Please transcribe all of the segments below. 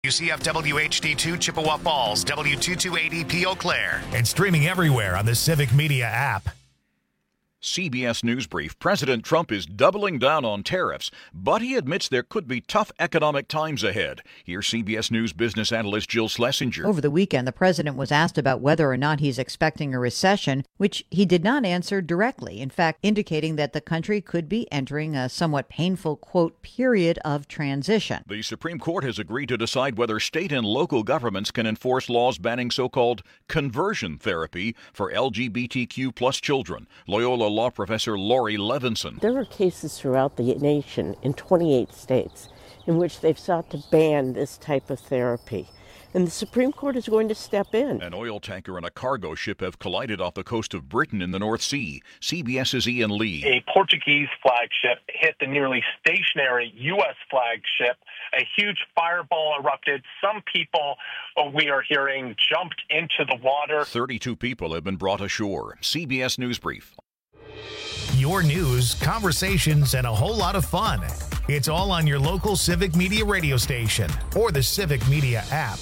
UCF WHD2 Chippewa Falls, W2280P Eau Claire, and streaming everywhere on the Civic Media app. CBS News Brief. President Trump is doubling down on tariffs, but he admits there could be tough economic times ahead. Here's CBS News business analyst Jill Schlesinger. Over the weekend, the president was asked about whether or not he's expecting a recession, which he did not answer directly, in fact, indicating that the country could be entering a somewhat painful, quote, period of transition. The Supreme Court has agreed to decide whether state and local governments can enforce laws banning so-called conversion therapy for LGBTQ plus children. Loyola law professor Lori Levinson. There are cases throughout the nation in 28 states in which they've sought to ban this type of therapy. And the Supreme Court is going to step in. An oil tanker and a cargo ship have collided off the coast of Britain in the North Sea. CBS's Ian Lee. A Portuguese flagship hit the nearly stationary U.S. flagship. A huge fireball erupted. Some people, we are hearing, jumped into the water. 32 people have been brought ashore. CBS News Brief. Your news, conversations, and a whole lot of fun. It's all on your local Civic Media radio station or the Civic Media app.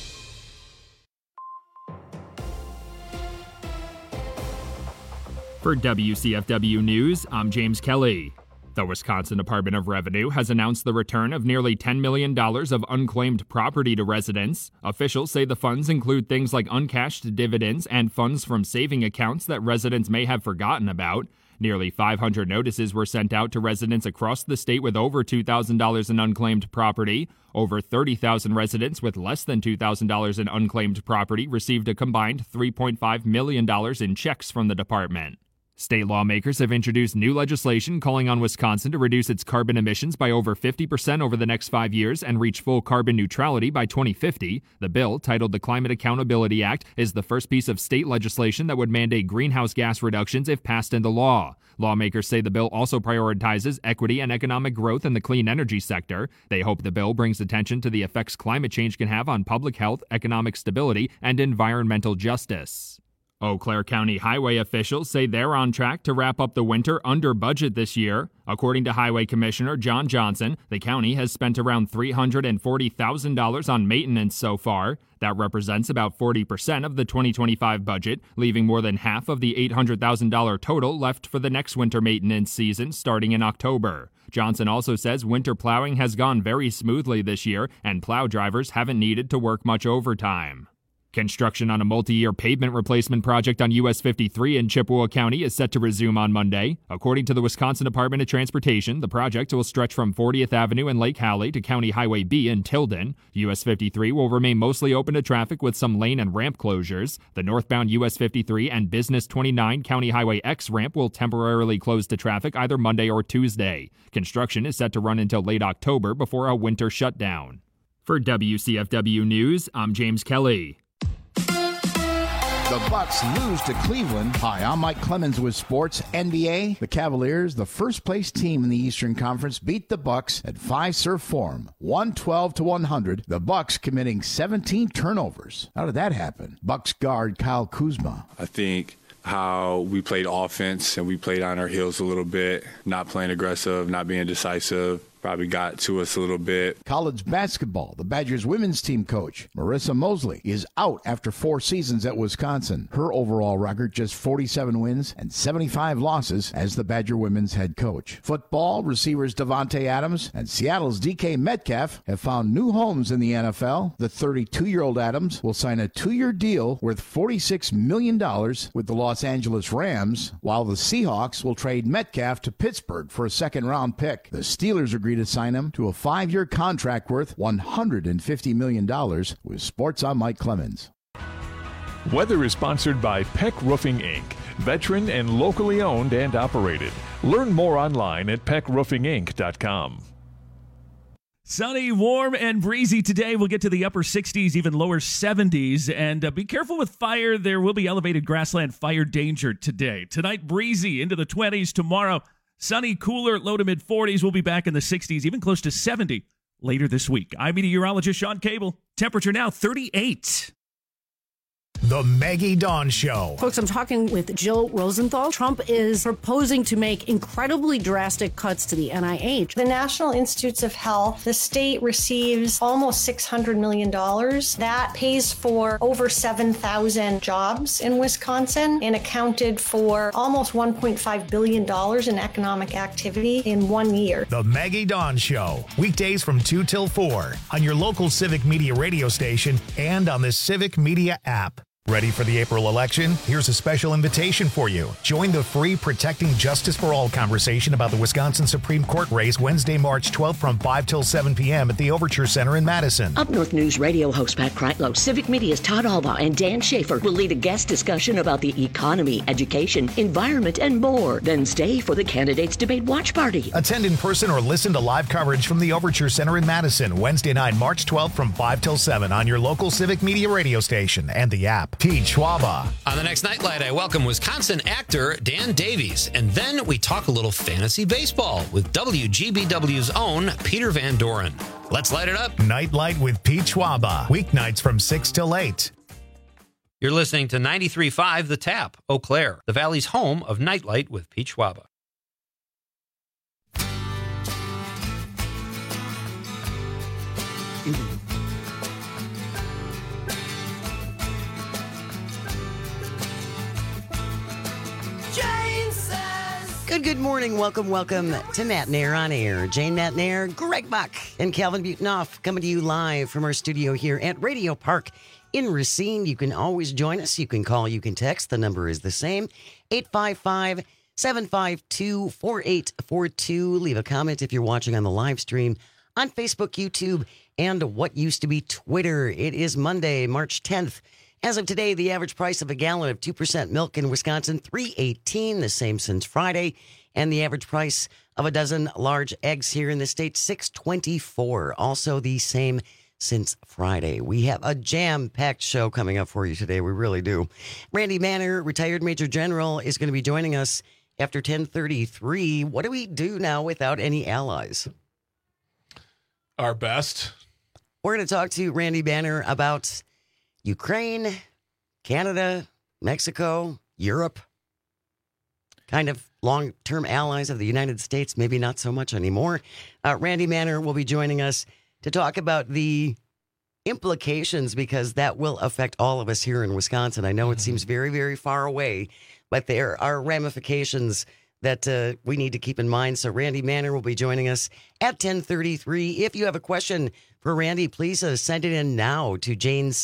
For WCFW News, I'm James Kelly. The Wisconsin Department of Revenue has announced the return of nearly $10 million of unclaimed property to residents. Officials say the funds include things like uncashed dividends and funds from saving accounts that residents may have forgotten about. Nearly 500 notices were sent out to residents across the state with over $2,000 in unclaimed property. Over 30,000 residents with less than $2,000 in unclaimed property received a combined $3.5 million in checks from the department. State lawmakers have introduced new legislation calling on Wisconsin to reduce its carbon emissions by over 50% over the next 5 years and reach full carbon neutrality by 2050. The bill, titled the Climate Accountability Act, is the first piece of state legislation that would mandate greenhouse gas reductions if passed into law. Lawmakers say the bill also prioritizes equity and economic growth in the clean energy sector. They hope the bill brings attention to the effects climate change can have on public health, economic stability, and environmental justice. Eau Claire County highway officials say they're on track to wrap up the winter under budget this year. According to Highway Commissioner John Johnson, the county has spent around $340,000 on maintenance so far. That represents about 40% of the 2025 budget, leaving more than half of the $800,000 total left for the next winter maintenance season starting in October. Johnson also says winter plowing has gone very smoothly this year, and plow drivers haven't needed to work much overtime. Construction on a multi-year pavement replacement project on US 53 in Chippewa County is set to resume on Monday. According to the Wisconsin Department of Transportation, the project will stretch from 40th Avenue in Lake Hallie to County Highway B in Tilden. US 53 will remain mostly open to traffic with some lane and ramp closures. The northbound US 53 and Business 29 County Highway X ramp will temporarily close to traffic either Monday or Tuesday. Construction is set to run until late October before a winter shutdown. For WCFW News, I'm James Kelly. The Bucks lose to Cleveland. Hi, I'm Mike Clemens with Sports NBA. The Cavaliers, the first-place team in the Eastern Conference, beat the Bucks at Fiserv Forum, 112-100. The Bucks committing 17 turnovers. How did that happen? Bucks guard Kyle Kuzma. I think how we played offense and we played on our heels a little bit, not playing aggressive, not being decisive. Probably got to us a little bit. College basketball. The Badgers women's team coach, Marissa Mosley, is out after 4 seasons at Wisconsin. Her overall record just 47 wins and 75 losses as the Badger women's head coach. Football, receivers Devontae Adams and Seattle's DK Metcalf have found new homes in the NFL. The 32-year-old Adams will sign a 2-year deal worth $46 million with the Los Angeles Rams, while the Seahawks will trade Metcalf to Pittsburgh for a second-round pick. The Steelers agreed to sign him to a 5-year contract worth $150 million. With Sports, I'm Mike Clemens. Weather is sponsored by Peck Roofing, Inc., veteran and locally owned and operated. Learn more online at peckroofinginc.com. Sunny, warm, and breezy today. We'll get to the upper 60s, even lower 70s. And be careful with fire. There will be elevated grassland fire danger today. Tonight, breezy into the 20s. Tomorrow, sunny, cooler, low to mid-40s. We'll be back in the 60s, even close to 70 later this week. I'm meteorologist Sean Cable. Temperature now 38. The Maggie Dawn Show. Folks, I'm talking with Jill Rosenthal. Trump is proposing to make incredibly drastic cuts to the NIH. The National Institutes of Health, the state receives almost $600 million. That pays for over 7,000 jobs in Wisconsin and accounted for almost $1.5 billion in economic activity in 1 year. The Maggie Dawn Show. Weekdays from 2 till 4 on your local Civic Media radio station and on the Civic Media app. Ready for the April election? Here's a special invitation for you. Join the free Protecting Justice for All conversation about the Wisconsin Supreme Court race Wednesday, March 12th from 5 till 7 p.m. at the Overture Center in Madison. Up North News radio host Pat Kreitlow, Civic Media's Todd Alba, and Dan Schaefer will lead a guest discussion about the economy, education, environment, and more. Then stay for the Candidates Debate Watch Party. Attend in person or listen to live coverage from the Overture Center in Madison, Wednesday night, March 12th from 5 till 7 on your local Civic Media radio station and the app. Pete Schwaba. On the next Nightlight, I welcome Wisconsin actor Dan Davies. And then we talk a little fantasy baseball with WGBW's own Peter Van Doren. Let's light it up. Nightlight with Pete Schwaba. Weeknights from 6 till 8. You're listening to 93.5 The Tap, Eau Claire, the Valley's home of Nightlight with Pete Schwaba. Good morning. Welcome to Matt Nair on Air. Jane Matt Nair, Greg Buck, and Calvin Butonoff coming to you live from our studio here at Radio Park in Racine. You can always join us. You can call, you can text. The number is the same, 855-752-4842. Leave a comment if you're watching on the live stream on Facebook, YouTube, and what used to be Twitter. It is Monday, March 10th. As of today, the average price of a gallon of 2% milk in Wisconsin, $3.18, the same since Friday. And the average price of a dozen large eggs here in the state, $6.24, also the same since Friday. We have a jam-packed show coming up for you today. We really do. Randy Manner, retired Major General, is going to be joining us after 10:33. What do we do now without any allies? Our best. We're going to talk to Randy Banner about Ukraine, Canada, Mexico, Europe, kind of long-term allies of the United States, maybe not so much anymore. Randy Manner will be joining us to talk about the implications, because that will affect all of us here in Wisconsin. I know it seems very, very far away, but there are ramifications that we need to keep in mind. So Randy Manner will be joining us at 10:33. If you have a question for Randy, please send it in now to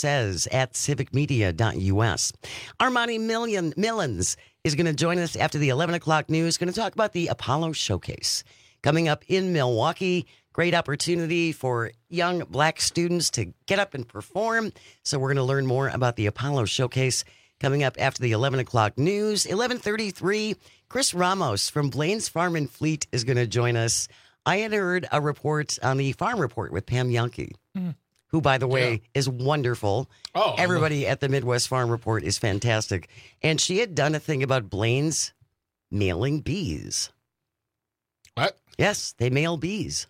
janesays@civicmedia.us. Armani Millens is going to join us after the 11 o'clock news. Going to talk about the Apollo Showcase coming up in Milwaukee. Great opportunity for young black students to get up and perform. So we're going to learn more about the Apollo Showcase coming up after the 11 o'clock news. 11:33, Chris Ramos from Blaine's Farm and Fleet is going to join us. I had heard a report on the Farm Report with Pam Yankee, who, by the way, is wonderful. Oh, everybody at the Midwest Farm Report is fantastic. And she had done a thing about Blaine's mailing bees. What? Yes, they mail bees.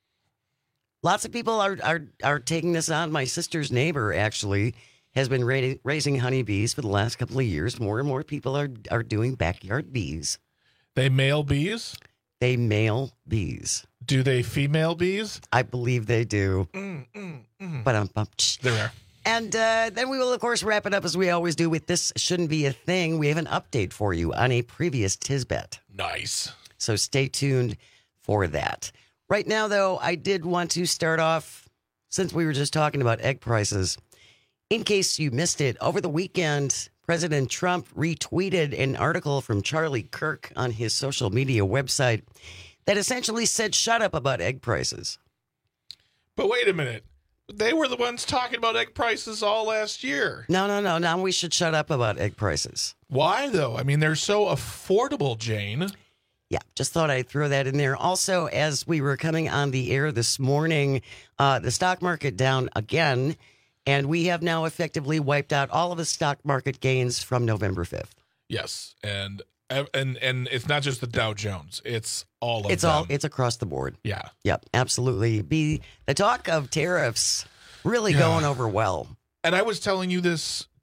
Lots of people are taking this on. My sister's neighbor, actually, has been raising honeybees for the last couple of years. More and more people are doing backyard bees. They mail bees? They mail bees. Do they female bees? I believe they do. But there we are. And then we will, of course, wrap it up as we always do with This Shouldn't Be a Thing. We have an update for you on a previous Tisbet. Nice. So stay tuned for that. Right now, though, I did want to start off, since we were just talking about egg prices. In case you missed it, over the weekend, President Trump retweeted an article from Charlie Kirk on his social media website that essentially said, shut up about egg prices. But wait a minute. They were the ones talking about egg prices all last year. No. Now we should shut up about egg prices. Why, though? I mean, they're so affordable, Jane. Yeah, just thought I'd throw that in there. Also, as we were coming on the air this morning, the stock market down again, and we have now effectively wiped out all of the stock market gains from November 5th. Yes, and it's not just the Dow Jones; it's all of them. It's across the board. Yeah. Yep, absolutely. The talk of tariffs really going over well. And I was telling you this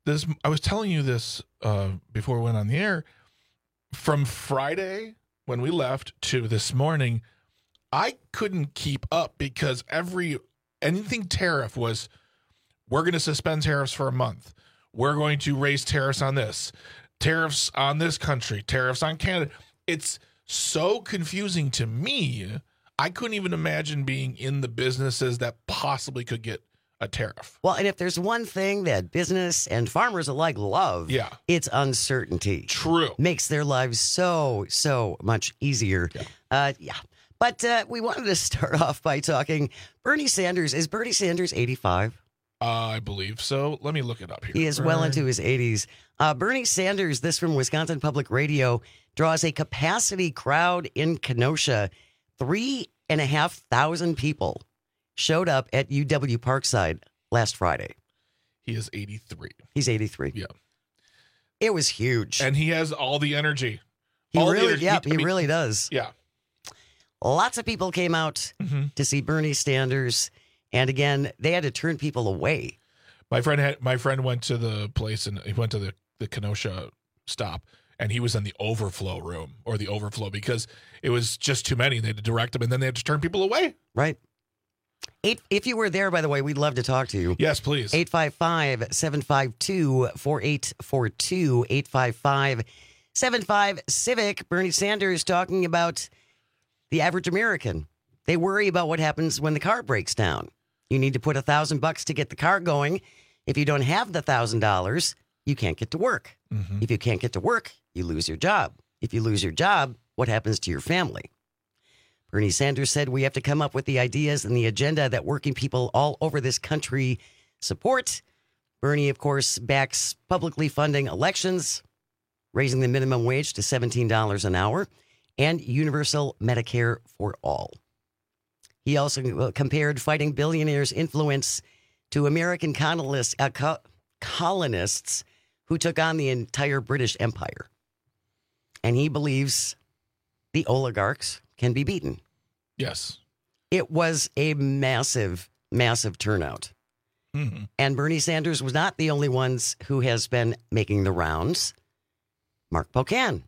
I was telling you this before we went on the air. From Friday when we left to this morning, I couldn't keep up because anything tariff was, we're going to suspend tariffs for a month. We're going to raise tariffs on this, tariffs on this country, tariffs on Canada. It's so confusing to me. I couldn't even imagine being in the businesses that possibly could get a tariff. Well, and if there's one thing that business and farmers alike love, it's uncertainty. True. Makes their lives so much easier. Yeah. But we wanted to start off by talking Bernie Sanders. Is Bernie Sanders 85? I believe so. Let me look it up here. He is well into his 80s. Bernie Sanders, this from Wisconsin Public Radio, draws a capacity crowd in Kenosha. 3,500 people showed up at UW Parkside last Friday. He is 83. He's 83. Yeah. It was huge. And he has all the energy. He really does. Yeah. Lots of people came out to see Bernie Sanders. And again, they had to turn people away. My friend went to the place, and he went to the Kenosha stop, and he was in the overflow room or the overflow because it was just too many. They had to direct them, and then they had to turn people away. Right. If you were there, by the way, we'd love to talk to you. Yes, please. 855-752-4842. 855-75-CIVIC. Bernie Sanders talking about the average American. They worry about what happens when the car breaks down. You need to put $1,000 to get the car going. If you don't have the $1,000, you can't get to work. If you can't get to work, you lose your job. If you lose your job, what happens to your family? Bernie Sanders said we have to come up with the ideas and the agenda that working people all over this country support. Bernie, of course, backs publicly funding elections, raising the minimum wage to $17 an hour, and universal Medicare for all. He also compared fighting billionaires' influence to American colonists who took on the entire British Empire. And he believes the oligarchs can be beaten. Yes. It was a massive, massive turnout. And Bernie Sanders was not the only ones who has been making the rounds. Mark Pocan.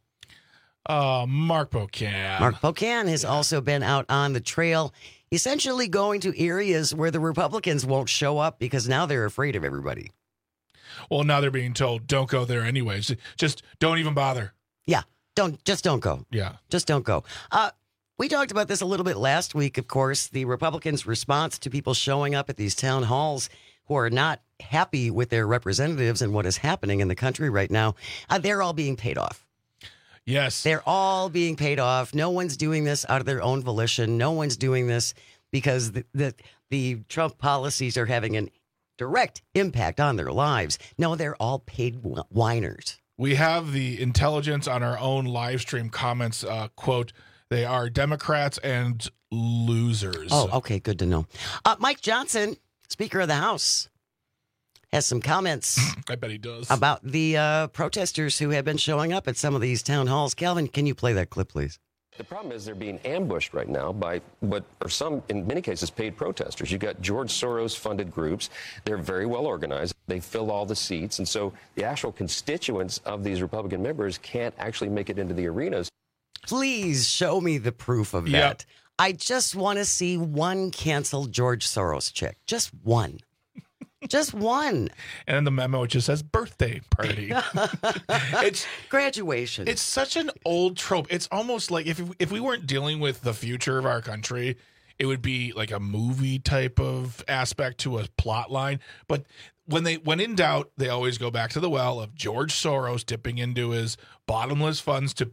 Mark Pocan. Mark Pocan has also been out on the trail, essentially going to areas where the Republicans won't show up because now they're afraid of everybody. Well, now they're being told, don't go there anyways. Just don't even bother. Yeah. Don't go. Yeah. Just don't go. We talked about this a little bit last week, of course, the Republicans' response to people showing up at these town halls who are not happy with their representatives and what is happening in the country right now. They're all being paid off. Yes. They're all being paid off. No one's doing this out of their own volition. No one's doing this because the Trump policies are having a direct impact on their lives. No, they're all paid whiners. We have the intelligence on our own live stream comments, quote, they are Democrats and losers. Oh, okay. Good to know. Mike Johnson, Speaker of the House, has some comments. I bet he does. About the protesters who have been showing up at some of these town halls. Calvin, can you play that clip, please? The problem is they're being ambushed right now by what are some, in many cases, paid protesters. You've got George Soros-funded groups. They're very well organized. They fill all the seats. And so the actual constituents of these Republican members can't actually make it into the arenas. Please show me the proof of that. I just want to see one canceled George Soros chick. Just one. Just one. And in the memo, it just says birthday party. It's graduation. It's such an old trope. It's almost like if we weren't dealing with the future of our country, it would be like a movie type of aspect to a plot line. But when in doubt, they always go back to the well of George Soros dipping into his bottomless funds to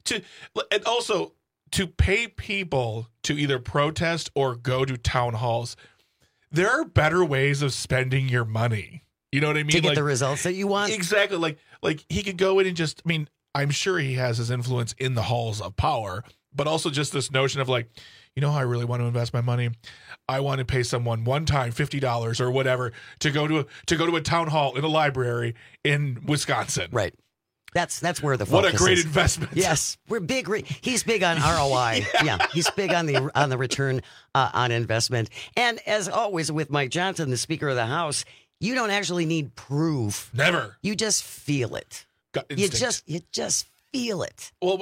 and also to pay people to either protest or go to town halls. There are better ways of spending your money. You know what I mean? To get the results that you want? Exactly. Like he could go in and just, I mean, I'm sure he has his influence in the halls of power, but also just this notion of like, you know how I really want to invest my money? I want to pay someone one time $50 or whatever to go to a town hall in a library in Wisconsin. Right. That's where the focus What a great is. investment. Yes, we're big. He's big on ROI. Yeah, he's big on the return on investment. And as always with Mike Johnson, the Speaker of the House, You don't actually need proof. Never. You just feel it. Gut You instinct. just feel it. Well,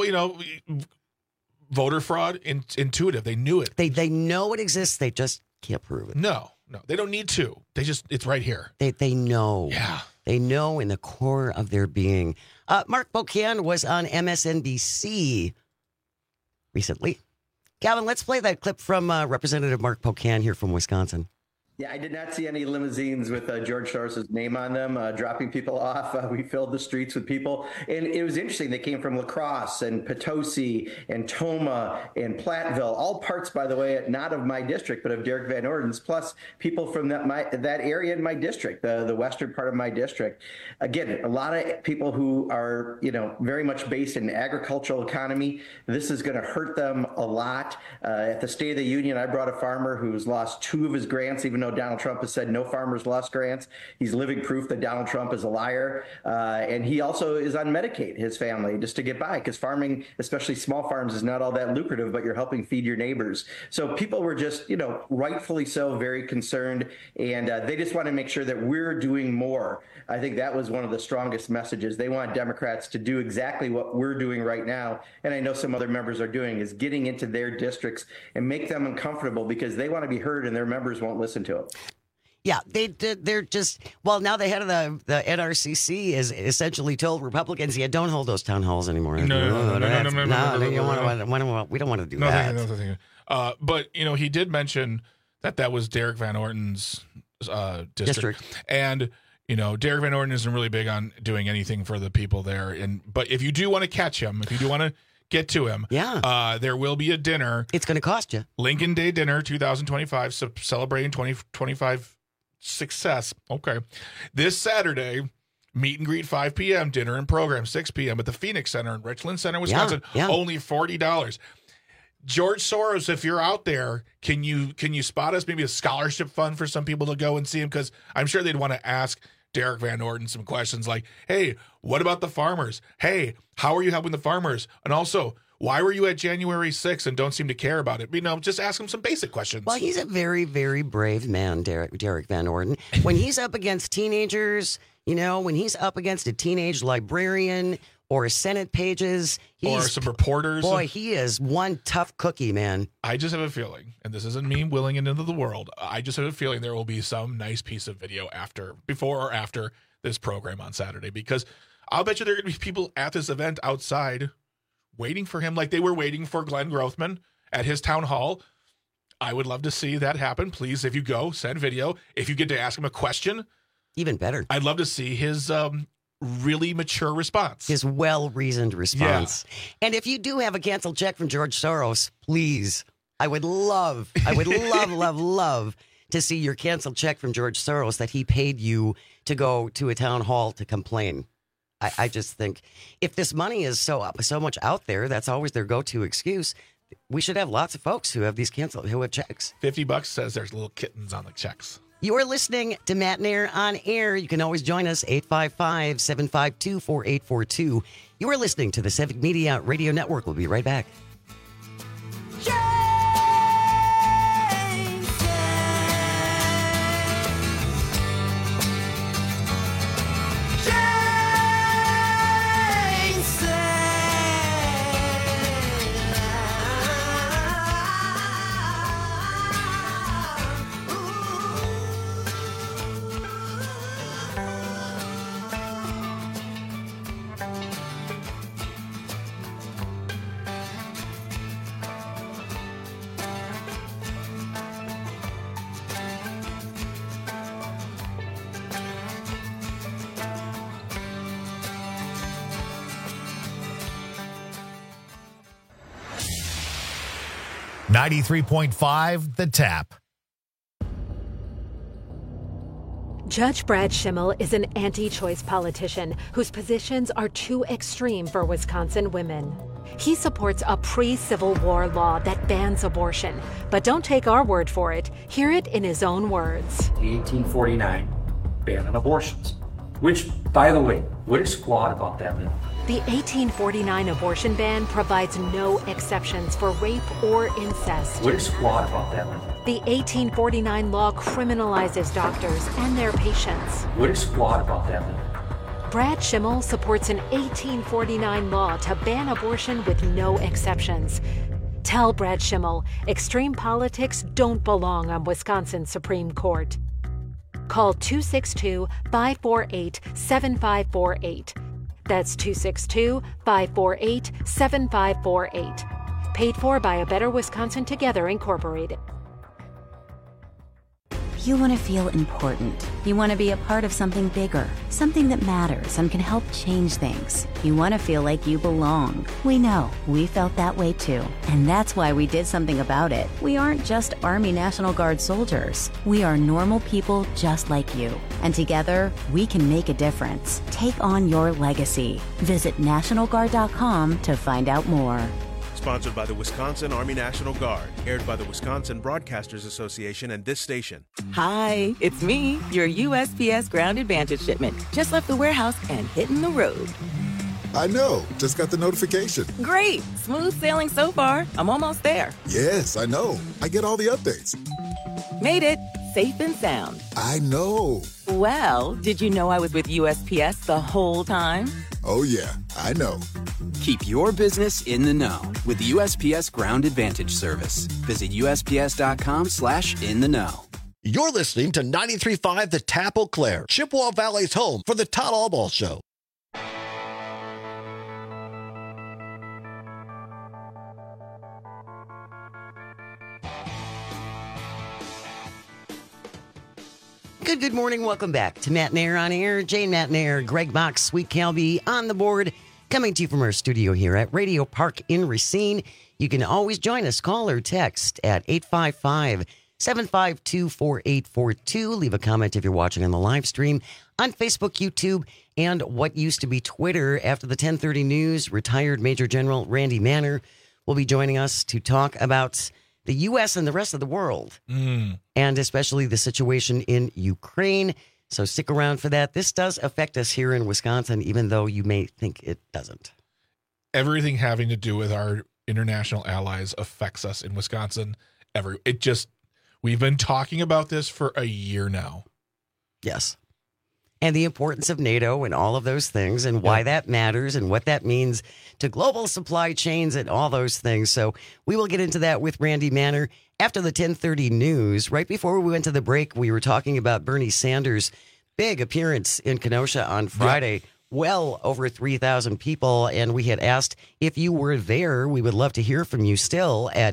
voter fraud, intuitive. They knew it. They know it exists. They just can't prove it. No, they don't need to. It's right here. They know. Yeah. They know in the core of their being. Mark Pocan was on MSNBC recently. Calvin, let's play that clip from Representative Mark Pocan here from Wisconsin. Yeah, I did not see any limousines with George Soros' name on them, dropping people off. We filled the streets with people. And it was interesting. They came from La Crosse and Potosi and Toma and Platteville, all parts, by the way, not of my district, but of Derek Van Orden's, plus people from that area in my district, the western part of my district. Again, a lot of people who are, very much based in the agricultural economy. This is going to hurt them a lot. At the State of the Union, I brought a farmer who's lost 2 of his grants, even though Donald Trump has said no farmers lost grants. He's living proof that Donald Trump is a liar. And he also is on Medicaid, his family, just to get by, because farming, especially small farms, is not all that lucrative, but you're helping feed your neighbors. So people were just, rightfully so, very concerned. And they just want to make sure that we're doing more. I think that was one of the strongest messages. They want Democrats to do exactly what we're doing right now. And I know some other members are doing, is getting into their districts and make them uncomfortable, because they want to be heard and their members won't listen to them. Yeah, they're just, well, now the head of the NRCC is essentially told Republicans, don't hold those town halls anymore. We don't want to do that. But, he did mention that was Derek Van Orden's district. And, Derek Van Orden isn't really big on doing anything for the people there. But if you do want to catch him, if you do want to get to him, there will be a dinner. It's going to cost you. Lincoln Day dinner 2025, celebrating 2025 success. Okay. This Saturday, meet and greet 5 p.m., dinner and program 6 p.m. at the Phoenix Center in Richland Center, Wisconsin. Only $40. George Soros, if you're out there, can you spot us maybe a scholarship fund for some people to go and see him? Because I'm sure they'd want to ask Derek Van Orden some questions like, hey, what about the farmers? Hey, how are you helping the farmers? And also, why were you at January 6th and don't seem to care about it? Just ask him some basic questions. Well, he's a very, very brave man, Derek Van Orden. When he's up against teenagers, when he's up against a teenage librarian or Senate pages, or some reporters. Boy, he is one tough cookie, man. I just have a feeling, and this isn't me willing it into the world, I just have a feeling there will be some nice piece of video before or after this program on Saturday, because I'll bet you there are going to be people at this event outside waiting for him like they were waiting for Glenn Grothman at his town hall. I would love to see that happen. Please, if you go, send video. If you get to ask him a question, even better. I'd love to see his really mature response. His well-reasoned response. Yeah. And if you do have a canceled check from George Soros, please, I would love, love to see your canceled check from George Soros that he paid you to go to a town hall to complain. I just think if this money is so much out there, that's always their go-to excuse. We should have lots of folks who have these canceled, who have checks. $50 says there's little kittens on the checks. You're listening to Matt and Air on Air. You can always join us, 855-752-4842. You are listening to the Civic Media Radio Network. We'll be right back. .5 The Tap. Judge Brad Schimmel is an anti-choice politician whose positions are too extreme for Wisconsin women. He supports a pre-Civil War law that bans abortion. But don't take our word for it. Hear it in his own words. The 1849 ban on abortions, which, by the way, what is flawed about that bill? The 1849 abortion ban provides no exceptions for rape or incest. What is flawed about that one? The 1849 law criminalizes doctors and their patients. What is flawed about that one? Brad Schimmel supports an 1849 law to ban abortion with no exceptions. Tell Brad Schimmel extreme politics don't belong on Wisconsin's Supreme Court. Call 262-548-7548. That's 262-548-7548. Paid for by A Better Wisconsin Together, Incorporated. You want to feel important. You want to be a part of something bigger, something that matters and can help change things. You want to feel like you belong. We know. We felt that way too. And that's why we did something about it. We aren't just Army National Guard soldiers. We are normal people just like you. And together, we can make a difference. Take on your legacy. Visit NationalGuard.com to find out more. Sponsored by the Wisconsin Army National Guard. Aired by the Wisconsin Broadcasters Association and this station. Hi, it's me, your USPS Ground Advantage shipment. Just left the warehouse and hitting the road. I know. Just got the notification. Great. Smooth sailing so far. I'm almost there. Yes, I know. I get all the updates. Made it. Safe and sound. I know. Well, did you know I was with USPS the whole time? Oh, yeah. I know. Keep your business in the know with the USPS Ground Advantage service. Visit USPS.com/in-the-know. You're listening to 93.5 The Tap Eau Claire, Chippewa Valley's home for the Todd Albaugh Show. Good morning. Welcome back to Matt Nair on Air. Jane Matt Nair, Greg Box, Sweet Calby on the board. Coming to you from our studio here at Radio Park in Racine. You can always join us. Call or text at 855-752-4842. Leave a comment if you're watching on the live stream on Facebook, YouTube, and what used to be Twitter. After the 10:30 news, retired Major General Randy Manner will be joining us to talk about the U.S. and the rest of the world, and especially the situation in Ukraine. So stick around for that. This does affect us here in Wisconsin, even though you may think it doesn't. Everything having to do with our international allies affects us in Wisconsin. We've been talking about this for a year now. Yes. And the importance of NATO and all of those things and why that matters and what that means to global supply chains and all those things. So we will get into that with Randy Manner after the 10:30 news. Right before we went to the break, we were talking about Bernie Sanders' big appearance in Kenosha on Friday. Yep. Well over 3,000 people. And we had asked if you were there. We would love to hear from you still at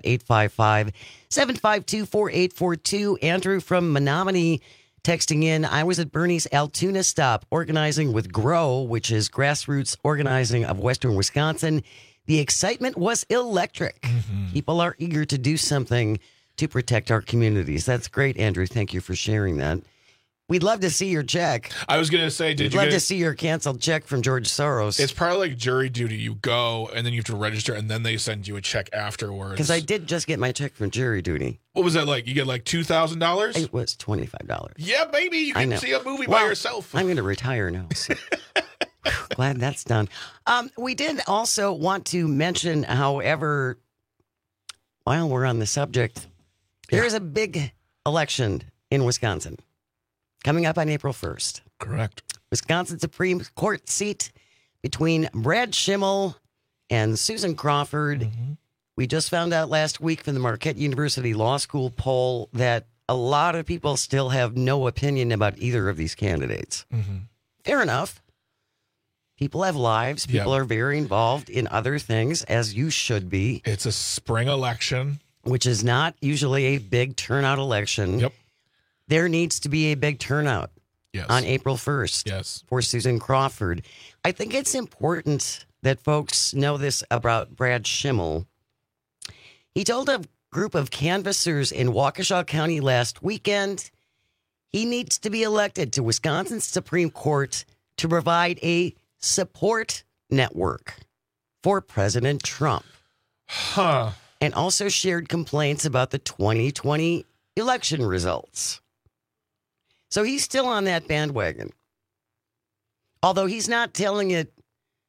855-752-4842. Andrew from Menominee texting in, I was at Bernie's Altoona stop organizing with GROW, which is Grassroots Organizing of Western Wisconsin. The excitement was electric. Mm-hmm. People are eager to do something to protect our communities. That's great, Andrew. Thank you for sharing that. We'd love to see your check. I was going to say, We'd love to see your canceled check from George Soros. It's probably like jury duty. You go, and then you have to register, and then they send you a check afterwards. Because I did just get my check from jury duty. What was that like? You get like $2,000? It was $25. Yeah, baby. You can see a movie by yourself. I'm going to retire now. So. Glad that's done. We did also want to mention, however, while we're on the subject, there is a big election in Wisconsin coming up on April 1st. Correct. Wisconsin Supreme Court seat between Brad Schimmel and Susan Crawford. Mm-hmm. We just found out last week from the Marquette University Law School poll that a lot of people still have no opinion about either of these candidates. Mm-hmm. Fair enough. People have lives. People are very involved in other things, as you should be. It's a spring election. Which is not usually a big turnout election. Yep. There needs to be a big turnout on April 1st for Susan Crawford. I think it's important that folks know this about Brad Schimmel. He told a group of canvassers in Waukesha County last weekend he needs to be elected to Wisconsin's Supreme Court to provide a support network for President Trump. And also shared complaints about the 2020 election results. So he's still on that bandwagon. Although he's not telling it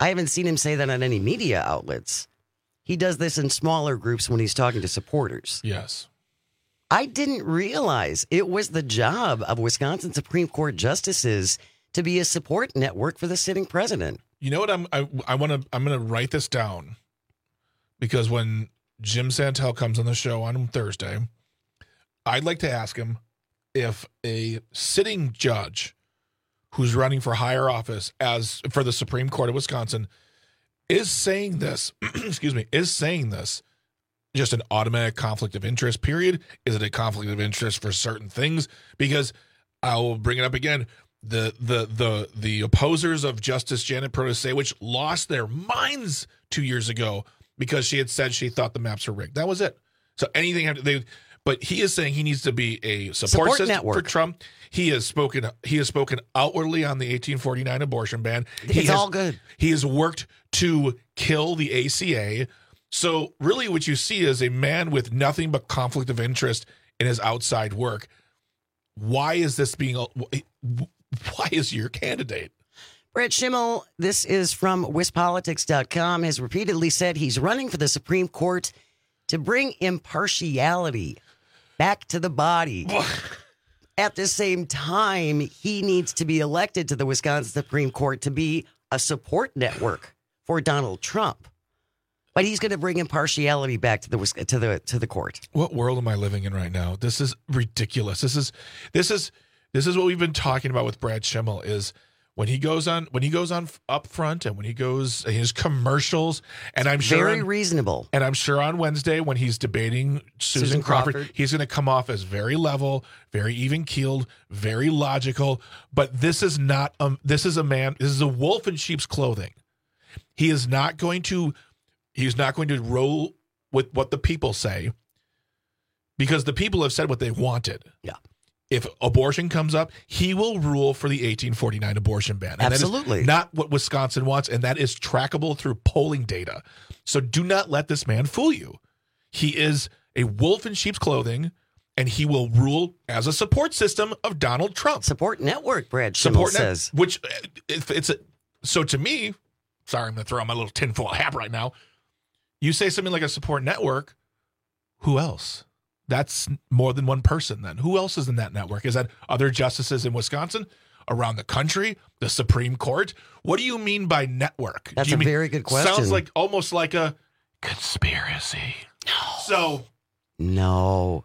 I haven't seen him say that on any media outlets. He does this in smaller groups when he's talking to supporters. Yes. I didn't realize it was the job of Wisconsin Supreme Court justices to be a support network for the sitting president. You know what? I'm going to write this down, because when Jim Santel comes on the show on Thursday, I'd like to ask him if a sitting judge who's running for higher office as for the Supreme Court of Wisconsin is saying this, is saying this just an automatic conflict of interest, period? Is it a conflict of interest for certain things? Because I will bring it up again. The opposers of Justice Janet Protasiewicz lost their minds 2 years ago because she had said she thought the maps were rigged. That was it. So anything but he is saying he needs to be a support system network for Trump. He has spoken outwardly on the 1849 abortion ban. It's all good. He has worked to kill the ACA. So really what you see is a man with nothing but conflict of interest in his outside work. Why is your candidate? Brett Schimmel, this is from WisPolitics.com, has repeatedly said he's running for the Supreme Court to bring impartiality back to the body. At the same time, he needs to be elected to the Wisconsin Supreme Court to be a support network for Donald Trump. But he's going to bring impartiality back to the court. What world am I living in right now? This is ridiculous. This is what we've been talking about with Brad Schimmel, is when he goes on up front and when he goes his commercials, and I'm sure very reasonable. And I'm sure on Wednesday when he's debating Susan Crawford, he's going to come off as very level, very even keeled, very logical. But this is not this is a wolf in sheep's clothing. He is not going to roll with what the people say, because the people have said what they wanted. Yeah. If abortion comes up, he will rule for the 1849 abortion ban. And absolutely. That is not what Wisconsin wants, and that is trackable through polling data. So do not let this man fool you. He is a wolf in sheep's clothing, and he will rule as a support system of Donald Trump. Support network, Brad Schimmel says. So to me, sorry, I'm going to throw on my little tinfoil hat right now. You say something like a support network, who else? That's more than one person then. Who else is in that network? Is that other justices in Wisconsin, around the country, the Supreme Court? What do you mean by network? That's a very good question. Sounds like almost like a conspiracy. No.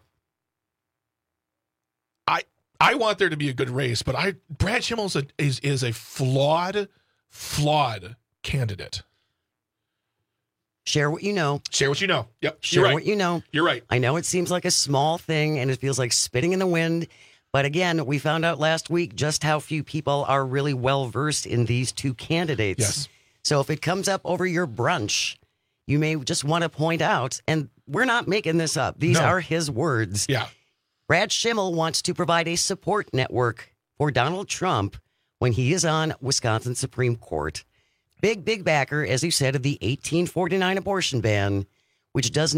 I want there to be a good race, but Brad Schimmel is a flawed candidate. Share what you know. Share what you know. Yep. Share what you know. You're right. I know it seems like a small thing and it feels like spitting in the wind. But again, we found out last week just how few people are really well versed in these two candidates. Yes. So if it comes up over your brunch, you may just want to point out, and we're not making this up. These are his words. Yeah. Brad Schimmel wants to provide a support network for Donald Trump when he is on Wisconsin Supreme Court. Big backer, as you said, of the 1849 abortion ban, which there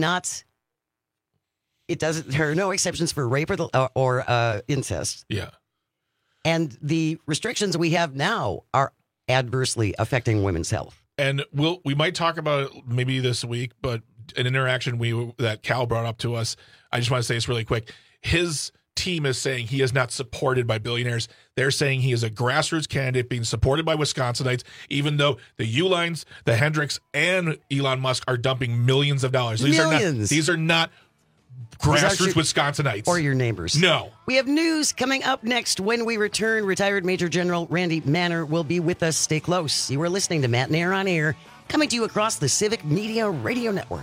are no exceptions for rape or incest. Yeah. And the restrictions we have now are adversely affecting women's health. And we might talk about it maybe this week, but an interaction that Cal brought up to us, I just want to say this really quick. His team is saying he is not supported by billionaires. They're saying he is a grassroots candidate being supported by Wisconsinites, even though the Uihleins, the Hendricks, and Elon Musk are dumping millions of dollars. These are not grassroots Wisconsinites. Or your neighbors. No. We have news coming up next. When we return, retired Major General Randy Manner will be with us. Stay close. You are listening to Matt Nair on Air, coming to you across the Civic Media Radio Network.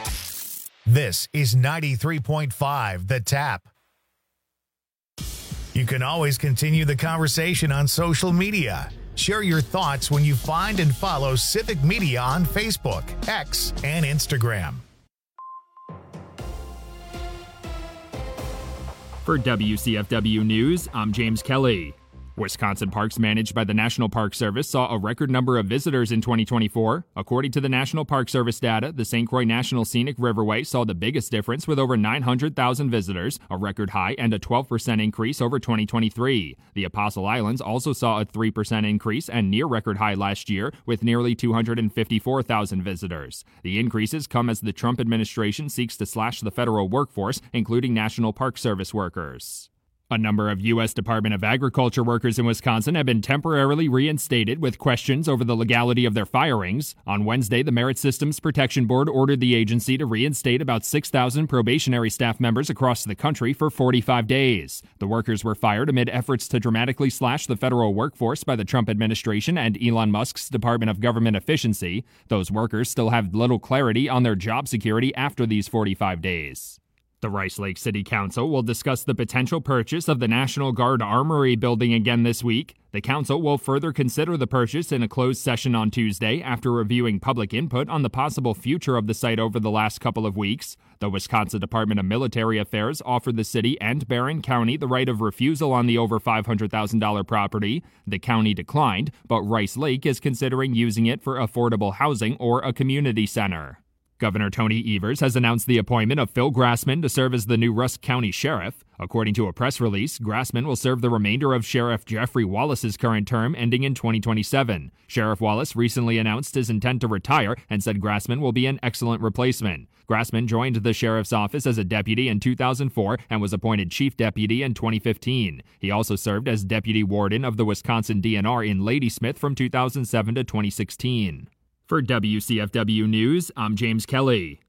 This is 93.5 The Tap. You can always continue the conversation on social media. Share your thoughts when you find and follow Civic Media on Facebook, X, and Instagram. For WCFW News, I'm James Kelly. Wisconsin parks managed by the National Park Service saw a record number of visitors in 2024. According to the National Park Service data, the St. Croix National Scenic Riverway saw the biggest difference with over 900,000 visitors, a record high and a 12% increase over 2023. The Apostle Islands also saw a 3% increase and near record high last year with nearly 254,000 visitors. The increases come as the Trump administration seeks to slash the federal workforce, including National Park Service workers. A number of U.S. Department of Agriculture workers in Wisconsin have been temporarily reinstated with questions over the legality of their firings. On Wednesday, the Merit Systems Protection Board ordered the agency to reinstate about 6,000 probationary staff members across the country for 45 days. The workers were fired amid efforts to dramatically slash the federal workforce by the Trump administration and Elon Musk's Department of Government Efficiency. Those workers still have little clarity on their job security after these 45 days. The Rice Lake City Council will discuss the potential purchase of the National Guard Armory building again this week. The council will further consider the purchase in a closed session on Tuesday after reviewing public input on the possible future of the site over the last couple of weeks. The Wisconsin Department of Military Affairs offered the city and Barron County the right of refusal on the over $500,000 property. The county declined, but Rice Lake is considering using it for affordable housing or a community center. Governor Tony Evers has announced the appointment of Phil Grassman to serve as the new Rusk County Sheriff. According to a press release, Grassman will serve the remainder of Sheriff Jeffrey Wallace's current term, ending in 2027. Sheriff Wallace recently announced his intent to retire and said Grassman will be an excellent replacement. Grassman joined the sheriff's office as a deputy in 2004 and was appointed chief deputy in 2015. He also served as deputy warden of the Wisconsin DNR in Ladysmith from 2007 to 2016. For WCFW News, I'm James Kelly.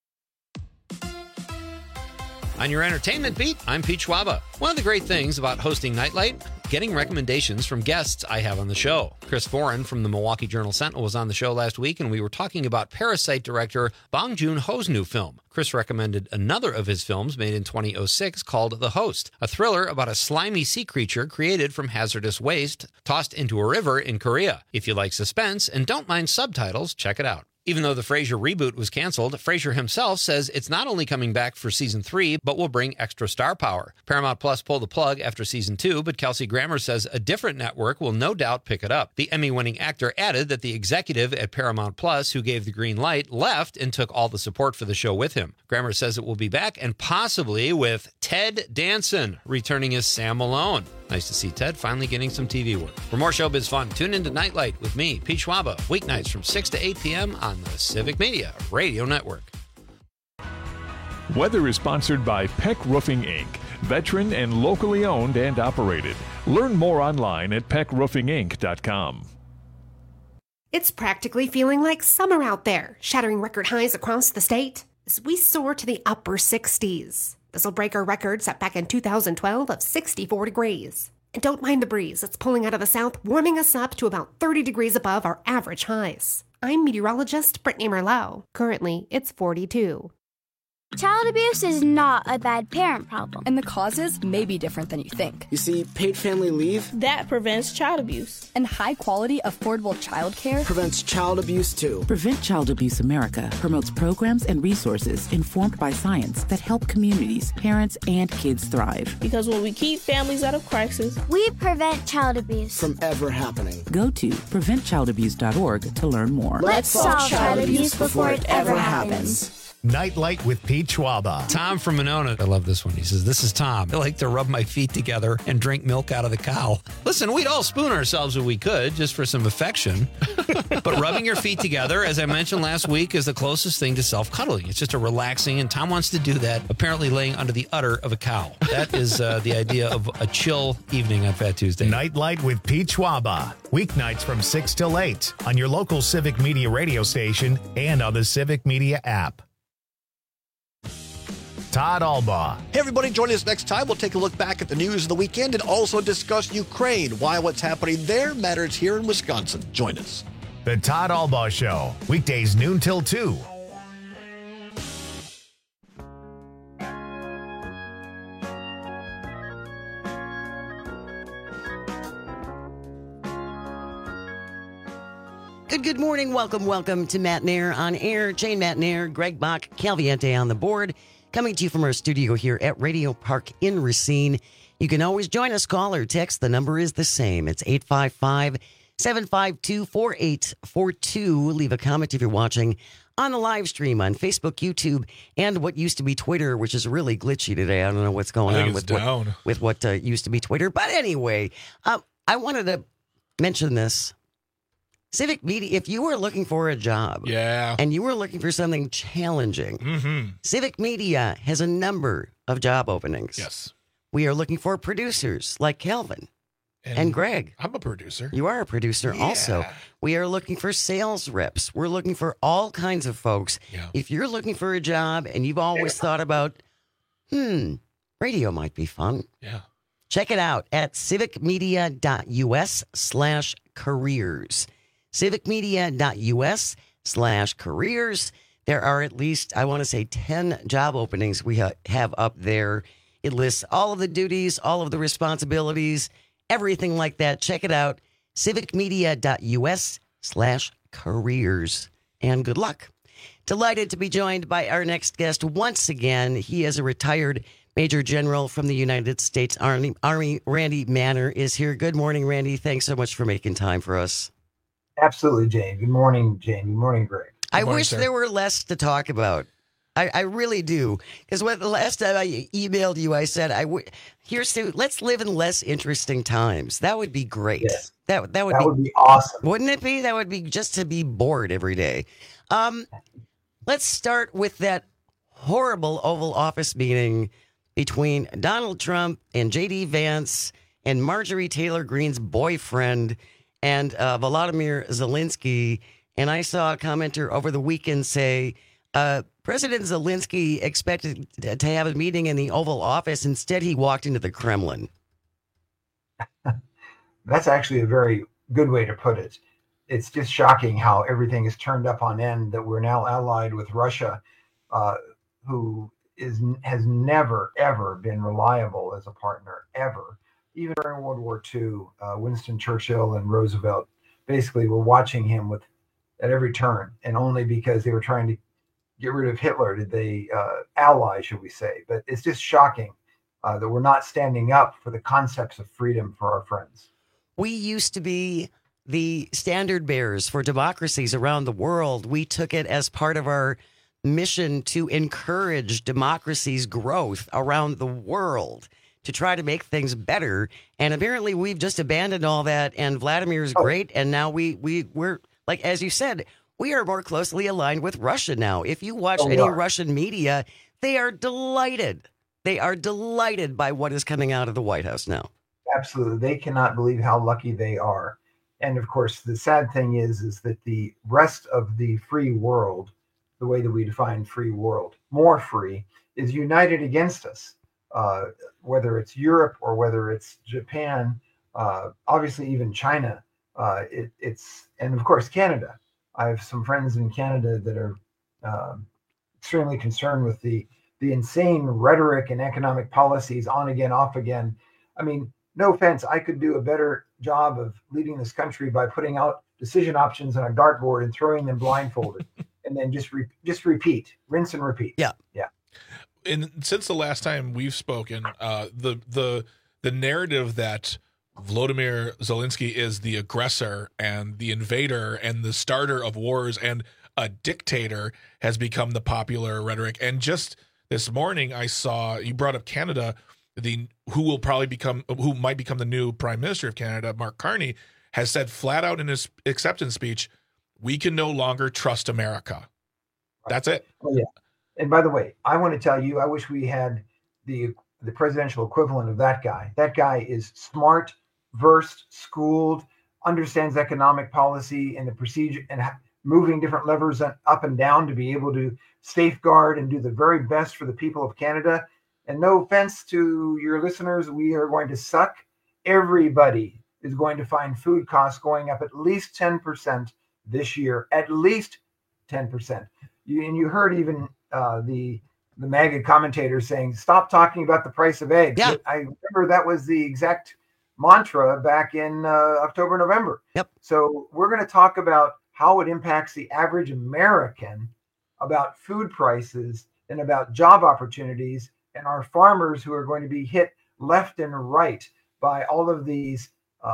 On your entertainment beat, I'm Pete Schwaba. One of the great things about hosting Nightlight, getting recommendations from guests I have on the show. Chris Foran from the Milwaukee Journal-Sentinel was on the show last week, and we were talking about Parasite director Bong Joon-ho's new film. Chris recommended another of his films made in 2006 called The Host, a thriller about a slimy sea creature created from hazardous waste tossed into a river in Korea. If you like suspense and don't mind subtitles, check it out. Even though the Frasier reboot was canceled, Frasier himself says it's not only coming back for season 3, but will bring extra star power. Paramount Plus pulled the plug after season 2, but Kelsey Grammer says a different network will no doubt pick it up. The Emmy-winning actor added that the executive at Paramount Plus who gave the green light left and took all the support for the show with him. Grammer says it will be back and possibly with Ted Danson returning as Sam Malone. Nice to see Ted finally getting some TV work. For more showbiz fun, tune into Nightlight with me, Pete Schwaba, weeknights from 6 to 8 p.m. on the Civic Media Radio Network. Weather is sponsored by Peck Roofing, Inc., veteran and locally owned and operated. Learn more online at peckroofinginc.com. It's practically feeling like summer out there, shattering record highs across the state as we soar to the upper 60s. This will break our record set back in 2012 of 64 degrees. And don't mind the breeze, it's pulling out of the south, warming us up to about 30 degrees above our average highs. I'm meteorologist Brittany Merlot. Currently, it's 42. Child abuse is not a bad parent problem. And the causes may be different than you think. You see, paid family leave That prevents child abuse. And high-quality, affordable child care prevents child abuse, too. Prevent Child Abuse America promotes programs and resources informed by science that help communities, parents, and kids thrive. Because when we keep families out of crisis, we prevent child abuse from ever happening. Go to preventchildabuse.org to learn more. Let's solve child abuse before it ever happens. Nightlight with Pete Schwaba. Tom from Monona. I love this one. He says, "This is Tom. I like to rub my feet together and drink milk out of the cow." Listen, we'd all spoon ourselves if we could, just for some affection. But rubbing your feet together, as I mentioned last week, is the closest thing to self-cuddling. It's just a relaxing, and Tom wants to do that, apparently laying under the udder of a cow. That is the idea of a chill evening on Fat Tuesday. Nightlight with Pete Schwaba. Weeknights from 6 till 8 on your local Civic Media radio station and on the Civic Media app. Todd Albaugh. Hey, everybody, join us next time. We'll take a look back at the news of the weekend and also discuss Ukraine, why what's happening there matters here in Wisconsin. Join us. The Todd Albaugh Show, weekdays noon till 2. Good morning. Welcome to Matt Nair on Air. Jane Matt Nair, Greg Bach, Calviente on the board. Coming to you from our studio here at Radio Park in Racine. You can always join us, call or text. The number is the same. It's 855-752-4842. Leave a comment if you're watching on the live stream on Facebook, YouTube, and what used to be Twitter, which is really glitchy today. I don't know what's going on with what used to be Twitter. But anyway, I wanted to mention this. Civic Media, if you were looking for a job and you were looking for something challenging, Civic Media has a number of job openings. Yes. We are looking for producers like Calvin and Greg. I'm a producer. You are a producer also. We are looking for sales reps. We're looking for all kinds of folks. Yeah. If you're looking for a job and you've always thought about, radio might be fun. Yeah. Check it out at civicmedia.us/careers. civicmedia.us/careers. There are at least, 10 job openings we have up there. It lists all of the duties, all of the responsibilities, everything like that. Check it out. civicmedia.us/careers. And good luck. Delighted to be joined by our next guest once again. He is a retired Major General from the United States Army. Randy Manner is here. Good morning, Randy. Thanks so much for making time for us. Absolutely, Jane. Good morning, Jane. Good morning, Greg. I wish there were less to talk about. I really do. Because the last time I emailed you, I said, let's live in less interesting times. That would be great. Yes. That would be awesome. Wouldn't it be? That would be just to be bored every day. Let's start with that horrible Oval Office meeting between Donald Trump and J.D. Vance and Marjorie Taylor Greene's boyfriend and Volodymyr Zelensky. And I saw a commenter over the weekend say, President Zelensky expected to have a meeting in the Oval Office. Instead, he walked into the Kremlin. That's actually a very good way to put it. It's just shocking how everything is turned up on end, that we're now allied with Russia, who has never, ever been reliable as a partner, ever. Even during World War II, Winston Churchill and Roosevelt basically were watching him at every turn, and only because they were trying to get rid of Hitler did they ally, should we say. But it's just shocking that we're not standing up for the concepts of freedom for our friends. We used to be the standard bearers for democracies around the world. We took it as part of our mission to encourage democracy's growth around the world, to try to make things better. And apparently we've just abandoned all that, and Vladimir's great. And now we're like, as you said, we are more closely aligned with Russia now. If you watch any Russian media, they are delighted. They are delighted by what is coming out of the White House now. Absolutely. They cannot believe how lucky they are. And of course, the sad thing is that the rest of the free world, the way that we define free world, more free, is united against us. Whether it's Europe or whether it's Japan, obviously even China, and of course Canada. I have some friends in Canada that are extremely concerned with the insane rhetoric and economic policies, on again, off again. I mean, no offense, I could do a better job of leading this country by putting out decision options on a dartboard and throwing them blindfolded, and then just repeat, rinse and repeat. Yeah. And since the last time we've spoken, the narrative that Volodymyr Zelensky is the aggressor and the invader and the starter of wars and a dictator has become the popular rhetoric. And just this morning, I saw, you brought up Canada, who might become the new Prime Minister of Canada, Mark Carney, has said flat out in his acceptance speech, we can no longer trust America. That's it. Oh, yeah. And by the way, I want to tell you, I wish we had the presidential equivalent of that guy. That guy is smart, versed, schooled, understands economic policy and the procedure and moving different levers up and down to be able to safeguard and do the very best for the people of Canada. And no offense to your listeners, we are going to suck. Everybody is going to find food costs going up at least 10% this year, at least 10%. You heard even the MAGA commentators saying, stop talking about the price of eggs. Yeah. I remember that was the exact mantra back in October, November. Yep. So we're going to talk about how it impacts the average American about food prices and about job opportunities, and our farmers who are going to be hit left and right by all of these,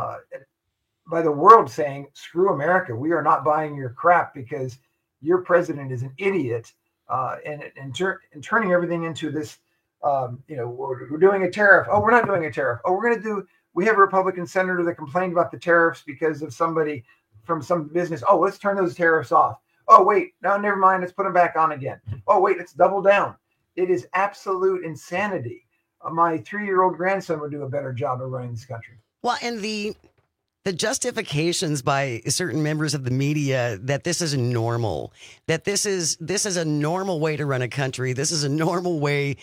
by the world saying, screw America, we are not buying your crap because your president is an idiot, and turning everything into this, we're doing a tariff. Oh, we're not doing a tariff. Oh, we have a Republican senator that complained about the tariffs because of somebody from some business. Oh, let's turn those tariffs off. Oh, wait, no, never mind. Let's put them back on again. Oh, wait, let's double down. It is absolute insanity. My 3-year-old grandson would do a better job of running this country. Well, and the justifications by certain members of the media that this is normal, that this is a normal way to run a country, this is a normal way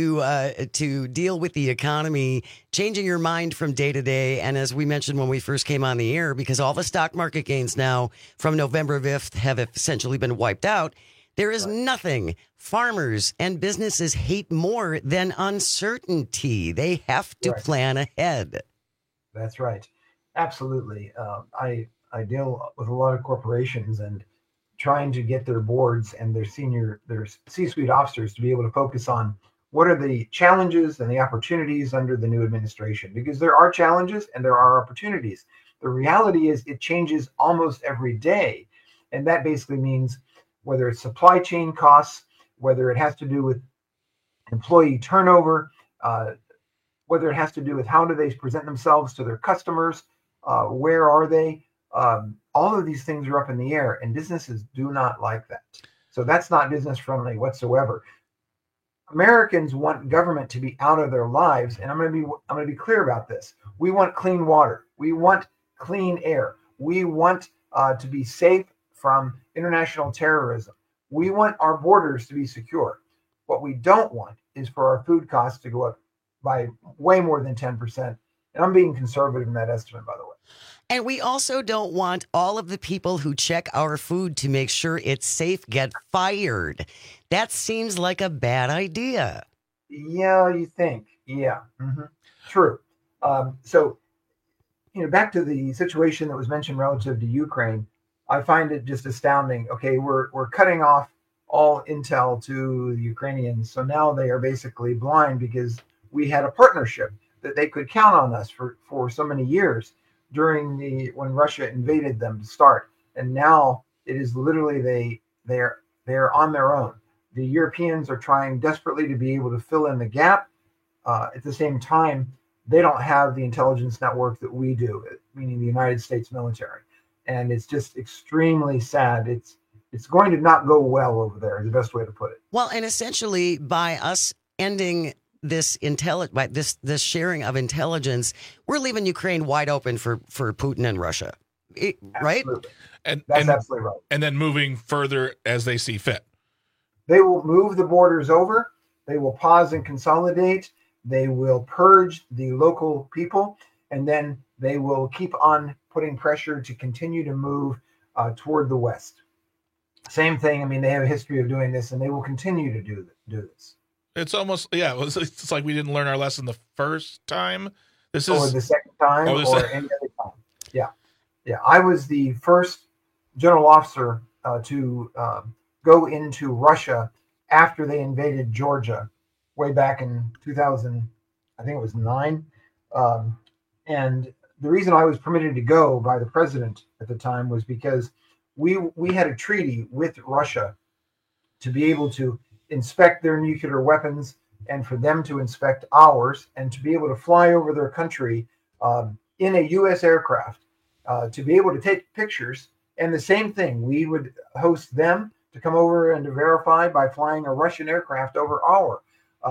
to deal with the economy, changing your mind from day to day. And as we mentioned when we first came on the air, because all the stock market gains now from November 5th have essentially been wiped out, there is nothing farmers and businesses hate more than uncertainty. They have to plan ahead. That's right. Absolutely. I deal with a lot of corporations, and trying to get their boards and their C-suite officers to be able to focus on what are the challenges and the opportunities under the new administration, because there are challenges and there are opportunities. The reality is it changes almost every day. And that basically means whether it's supply chain costs, whether it has to do with employee turnover, whether it has to do with how do they present themselves to their customers, where are they? All of these things are up in the air, and businesses do not like that. So that's not business friendly whatsoever. Americans want government to be out of their lives, and I'm going to be clear about this. We want clean water. We want clean air. We want to be safe from international terrorism. We want our borders to be secure. What we don't want is for our food costs to go up by way more than 10%. And I'm being conservative in that estimate, by the way. And we also don't want all of the people who check our food to make sure it's safe get fired. That seems like a bad idea. Yeah, you think. Yeah, true. So, back to the situation that was mentioned relative to Ukraine, I find it just astounding. Okay, we're cutting off all intel to the Ukrainians. So now they are basically blind because we had a partnership that they could count on us for so many years when Russia invaded them to start. And now it is literally they're on their own. The Europeans are trying desperately to be able to fill in the gap. At the same time, they don't have the intelligence network that we do, meaning the United States military. And it's just extremely sad. It's going to not go well over there, is the best way to put it. Well, and essentially by us ending this this sharing of intelligence, we're leaving Ukraine wide open for Putin and Russia, right? Absolutely. That's absolutely right. And then moving further as they see fit. They will move the borders over. They will pause and consolidate. They will purge the local people, and then they will keep on putting pressure to continue to move toward the West. Same thing. I mean, they have a history of doing this, and they will continue to do this. It's almost, it's like we didn't learn our lesson the first time. Or the second time, or any other time. Yeah. I was the first general officer to go into Russia after they invaded Georgia way back in 2000, I think it was 9. And the reason I was permitted to go by the president at the time was because we had a treaty with Russia to be able to inspect their nuclear weapons and for them to inspect ours and to be able to fly over their country in a U.S. aircraft to be able to take pictures. And the same thing, we would host them to come over and to verify by flying a Russian aircraft over our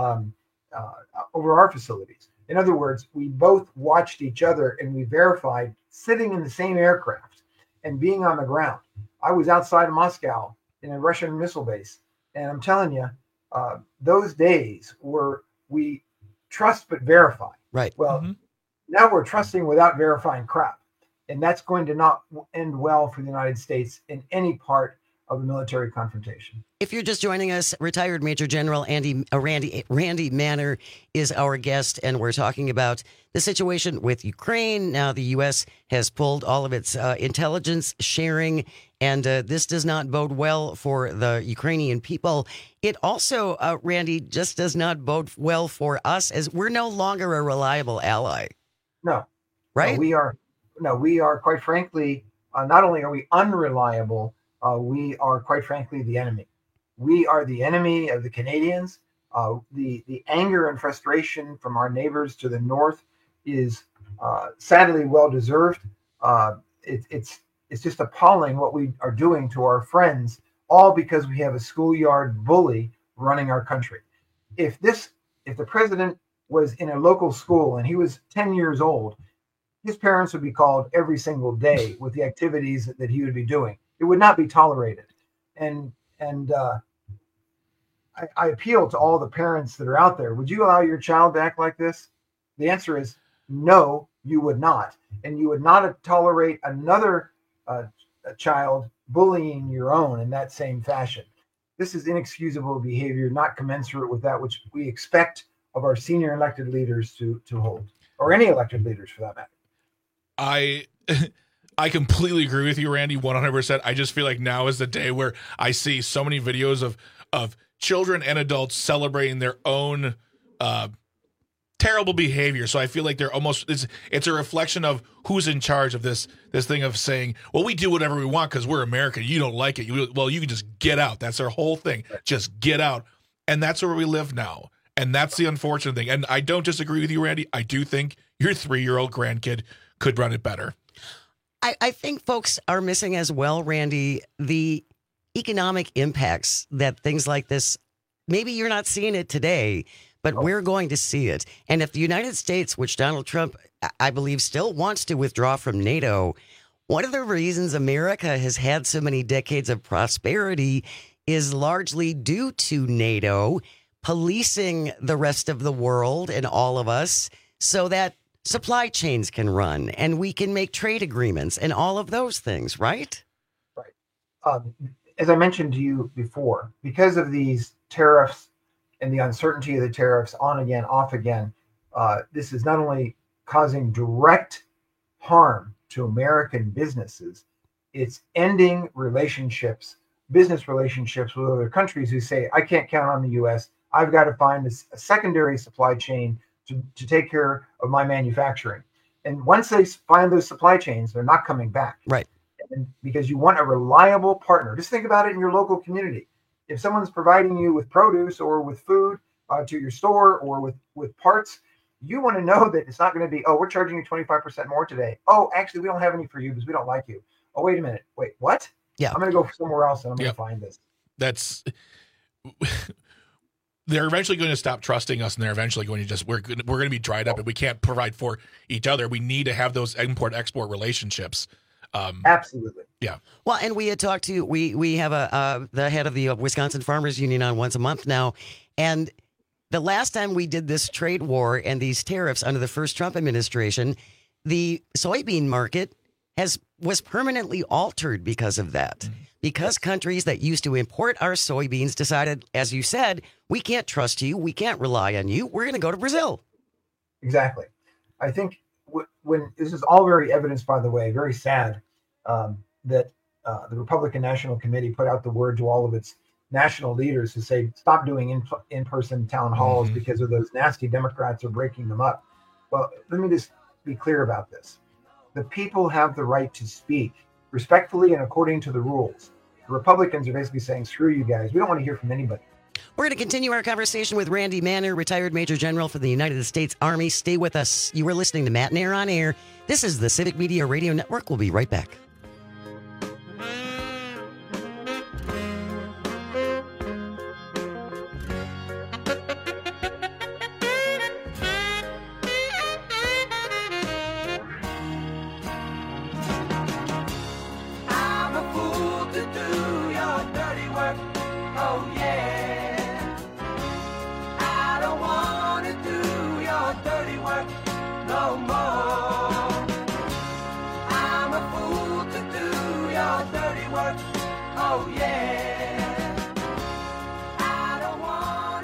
facilities. In other words, we both watched each other and we verified sitting in the same aircraft and being on the ground. I was outside of Moscow in a Russian missile base. And I'm telling you, those days were we trust but verify. Right. Well, now we're trusting without verifying crap. And that's going to not end well for the United States in any part of a military confrontation. If you're just joining us, retired Major General Randy Manner is our guest, and we're talking about the situation with Ukraine. Now, the U.S. has pulled all of its intelligence sharing, and this does not bode well for the Ukrainian people. It also, Randy, just does not bode well for us, as we're no longer a reliable ally. No. Right? We are quite frankly, not only are we unreliable, we are quite frankly the enemy. We are the enemy of the Canadians. The anger and frustration from our neighbors to the north is sadly well-deserved. It's just appalling what we are doing to our friends, all because we have a schoolyard bully running our country. If the president was in a local school and he was 10 years old, his parents would be called every single day with the activities that he would be doing. It would not be tolerated. And I appeal to all the parents that are out there. Would you allow your child to act like this? The answer is no, you would not. And you would not tolerate another child bullying your own in that same fashion. This is inexcusable behavior, not commensurate with that which we expect of our senior elected leaders to hold, or any elected leaders for that matter. I completely agree with you, Randy, 100%. I just feel like now is the day where I see so many videos of children and adults celebrating their own terrible behavior. So I feel like they're almost, it's a reflection of who's in charge of this thing of saying, well, we do whatever we want because we're American. You don't like it. You can just get out. That's their whole thing. Just get out. And that's where we live now. And that's the unfortunate thing. And I don't disagree with you, Randy. I do think your 3-year-old grandkid could run it better. I think folks are missing as well, Randy, the economic impacts that things like this, maybe you're not seeing it today, but we're going to see it. And if the United States, which Donald Trump, I believe, still wants to withdraw from NATO, one of the reasons America has had so many decades of prosperity is largely due to NATO policing the rest of the world and all of us so that supply chains can run and we can make trade agreements and all of those things, right? Right. As I mentioned to you before, because of these tariffs and the uncertainty of the tariffs on again, off again, this is not only causing direct harm to American businesses, it's ending business relationships with other countries who say, I can't count on the U.S. I've got to find a secondary supply chain to take care of my manufacturing. And once they find those supply chains, they're not coming back. Right. And because you want a reliable partner. Just think about it in your local community. If someone's providing you with produce or with food to your store or with parts, you want to know that it's not going to be, oh, we're charging you 25% more today. Oh, actually, we don't have any for you because we don't like you. Oh, wait a minute. Wait, what? Yeah. I'm going to go somewhere else and I'm going to find this. That's... They're eventually going to stop trusting us, and they're eventually going to just we're going to be dried up, and we can't provide for each other. We need to have those import-export relationships. Absolutely. Yeah. Well, and we had talked to we have the head of the Wisconsin Farmers Union on once a month now, and the last time we did this trade war and these tariffs under the first Trump administration, the soybean market was permanently altered because of that. Mm-hmm. Because countries that used to import our soybeans decided, as you said, we can't trust you, we can't rely on you, we're going to go to Brazil. Exactly. I think when this is all very evidenced, by the way, very sad that the Republican National Committee put out the word to all of its national leaders to say, stop doing in-person town halls because of those nasty Democrats are breaking them up. Well, let me just be clear about this. The people have the right to speak respectfully and according to the rules. The Republicans are basically saying, screw you guys. We don't want to hear from anybody. We're going to continue our conversation with Randy Manner, retired Major General for the United States Army. Stay with us. You are listening to Matt and Air on Air. This is the Civic Media Radio Network. We'll be right back. Oh yeah.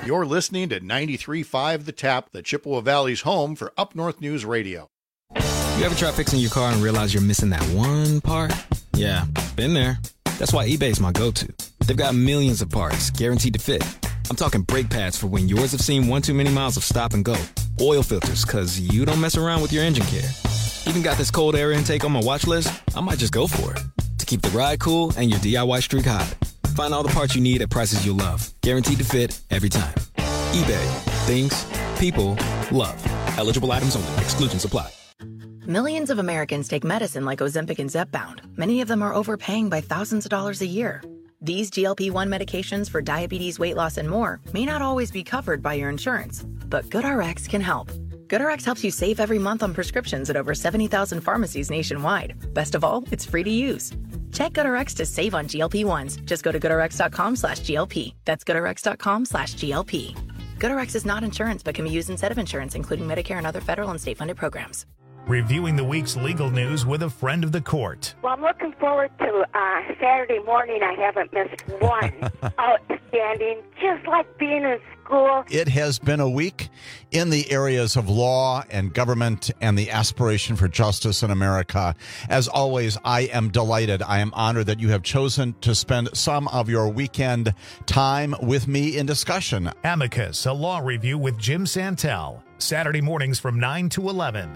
You're listening to 93.5 The Tap, the Chippewa Valley's home for Up North News Radio. You ever try fixing your car and realize you're missing that one part? Yeah, been there. That's why eBay's my go-to. They've got millions of parts, guaranteed to fit. I'm talking brake pads for when yours have seen one too many miles of stop and go. Oil filters, because you don't mess around with your engine care. Even got this cold air intake on my watch list. I might just go for it. To keep the ride cool and your DIY streak hot. Find all the parts you need at prices you'll love. Guaranteed to fit every time. eBay. Things. People. Love. Eligible items only. Exclusions apply. Millions of Americans take medicine like Ozempic and Zepbound. Many of them are overpaying by thousands of dollars a year. These GLP-1 medications for diabetes, weight loss, and more may not always be covered by your insurance, but GoodRx can help. GoodRx helps you save every month on prescriptions at over 70,000 pharmacies nationwide. Best of all, it's free to use. Check GoodRx to save on GLP-1s. Just go to GoodRx.com/GLP. That's GoodRx.com/GLP. GoodRx is not insurance, but can be used instead of insurance, including Medicare and other federal and state-funded programs. Reviewing the week's legal news with a friend of the court. Well, I'm looking forward to Saturday morning. I haven't missed one. Outstanding, just like being in school. It has been a week in the areas of law and government and the aspiration for justice in America. As always, I am delighted. I am honored that you have chosen to spend some of your weekend time with me in discussion. Amicus, a law review with Jim Santel. Saturday mornings from 9 to 11.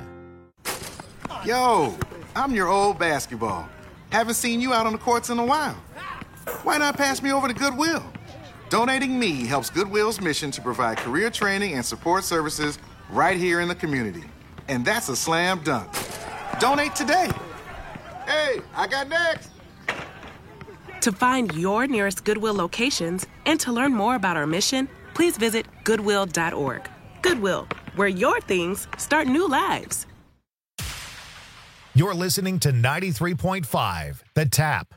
Yo, I'm your old basketball. Haven't seen you out on the courts in a while. Why not pass me over to Goodwill? Donating me helps Goodwill's mission to provide career training and support services right here in the community. And that's a slam dunk. Donate today. Hey, I got next. To find your nearest Goodwill locations and to learn more about our mission, please visit Goodwill.org. Goodwill, where your things start new lives. You're listening to 93.5, The Tap.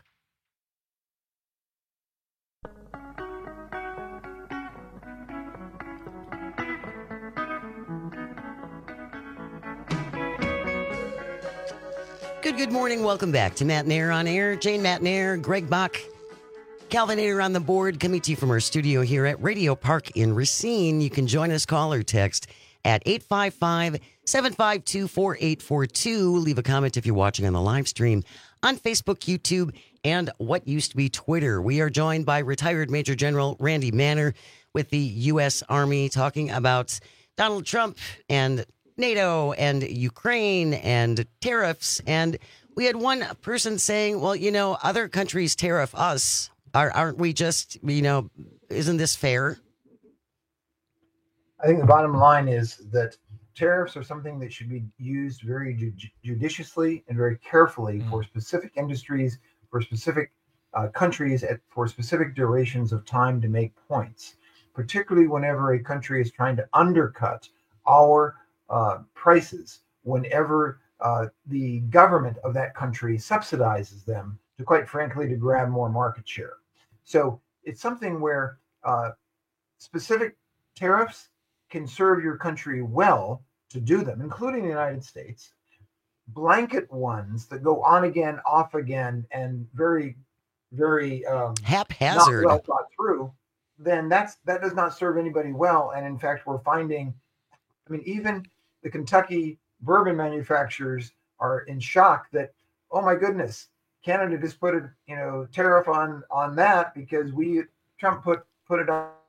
Good morning. Welcome back to Matt Nair on Air. Jane Matt Nair, Greg Bach, Calvin Nair on the board, coming to you from our studio here at Radio Park in Racine. You can join us, call or text at 855-752-4842. Leave a comment if you're watching on the live stream on Facebook, YouTube, and what used to be Twitter. We are joined by retired Major General Randy Manner with the U.S. Army, talking about Donald Trump and NATO and Ukraine and tariffs. And we had one person saying, well, you know, other countries tariff us. Aren't we just, you know, isn't this fair? I think the bottom line is that tariffs are something that should be used very judiciously and very carefully for specific industries, for specific countries, for specific durations of time to make points, particularly whenever a country is trying to undercut our prices, whenever the government of that country subsidizes them to, quite frankly, to grab more market share. So it's something where specific tariffs can serve your country well to do them, including the United States. Blanket ones that go on again, off again, and very, very haphazard, not well thought through, then that does not serve anybody well. And in fact, we're finding, I mean, even the Kentucky bourbon manufacturers are in shock that, oh my goodness, Canada just put a tariff on that because Trump put it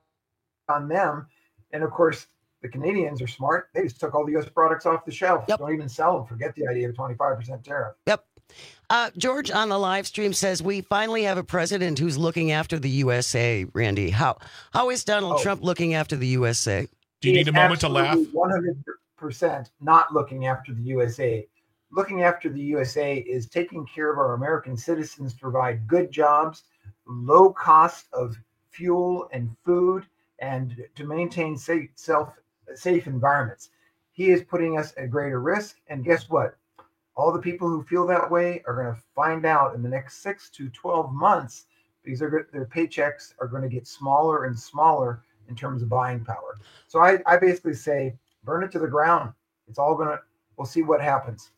on them. And of course, the Canadians are smart. They just took all the U.S. products off the shelf. Yep. Don't even sell them. Forget the idea of 25% tariff. Yep. George on the live stream says, we finally have a president who's looking after the USA, Randy. How is Donald Trump looking after the USA? Do you need a moment to laugh? 100% not looking after the USA. Looking after the USA is taking care of our American citizens to provide good jobs, low cost of fuel and food, and to maintain safe environments. He is putting us at greater risk. And guess what? All the people who feel that way are going to find out in the next 6 to 12 months because their paychecks are going to get smaller and smaller in terms of buying power. So I basically say, burn it to the ground. It's all we'll see what happens.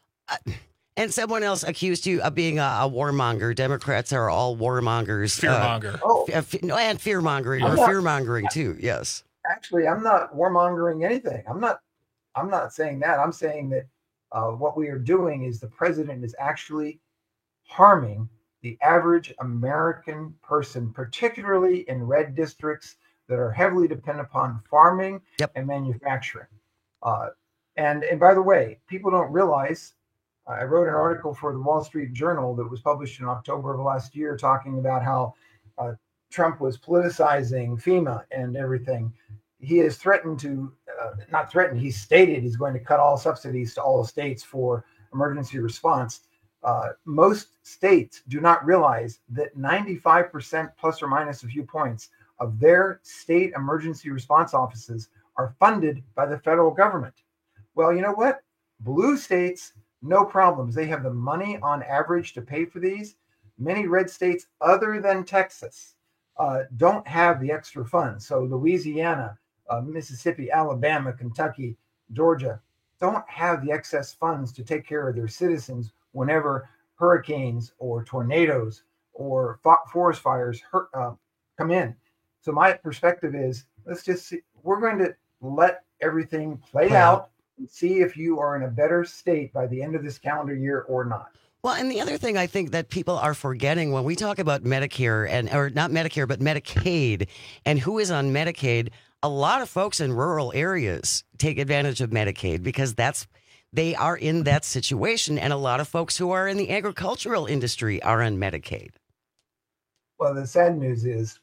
And someone else accused you of being a warmonger. Democrats are all warmongers. Fearmonger. And fearmongering, or fearmongering too, yes. Actually, I'm not warmongering anything. I'm not saying that. I'm saying that what we are doing is the president is actually harming the average American person, particularly in red districts that are heavily dependent upon farming and manufacturing. And by the way, people don't realize, I wrote an article for the Wall Street Journal that was published in October of last year talking about how Trump was politicizing FEMA and everything. He has threatened to, not threatened, he stated he's going to cut all subsidies to all the states for emergency response. Most states do not realize that 95% plus or minus a few points of their state emergency response offices are funded by the federal government. Well, you know what? Blue states, no problems. They have the money on average to pay for these. Many red states other than Texas don't have the extra funds. So Louisiana, Mississippi, Alabama, Kentucky, Georgia don't have the excess funds to take care of their citizens whenever hurricanes or tornadoes or forest fires come in. So my perspective is, let's just see, we're going to let everything play out and see if you are in a better state by the end of this calendar year or not. Well, and the other thing I think that people are forgetting when we talk about Medicare or not Medicare, but Medicaid and who is on Medicaid, a lot of folks in rural areas take advantage of Medicaid because they are in that situation. And a lot of folks who are in the agricultural industry are on Medicaid. Well, the sad news is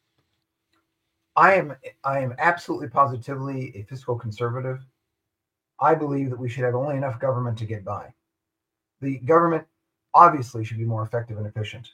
I am absolutely positively a fiscal conservative. I believe that we should have only enough government to get by. The government obviously should be more effective and efficient.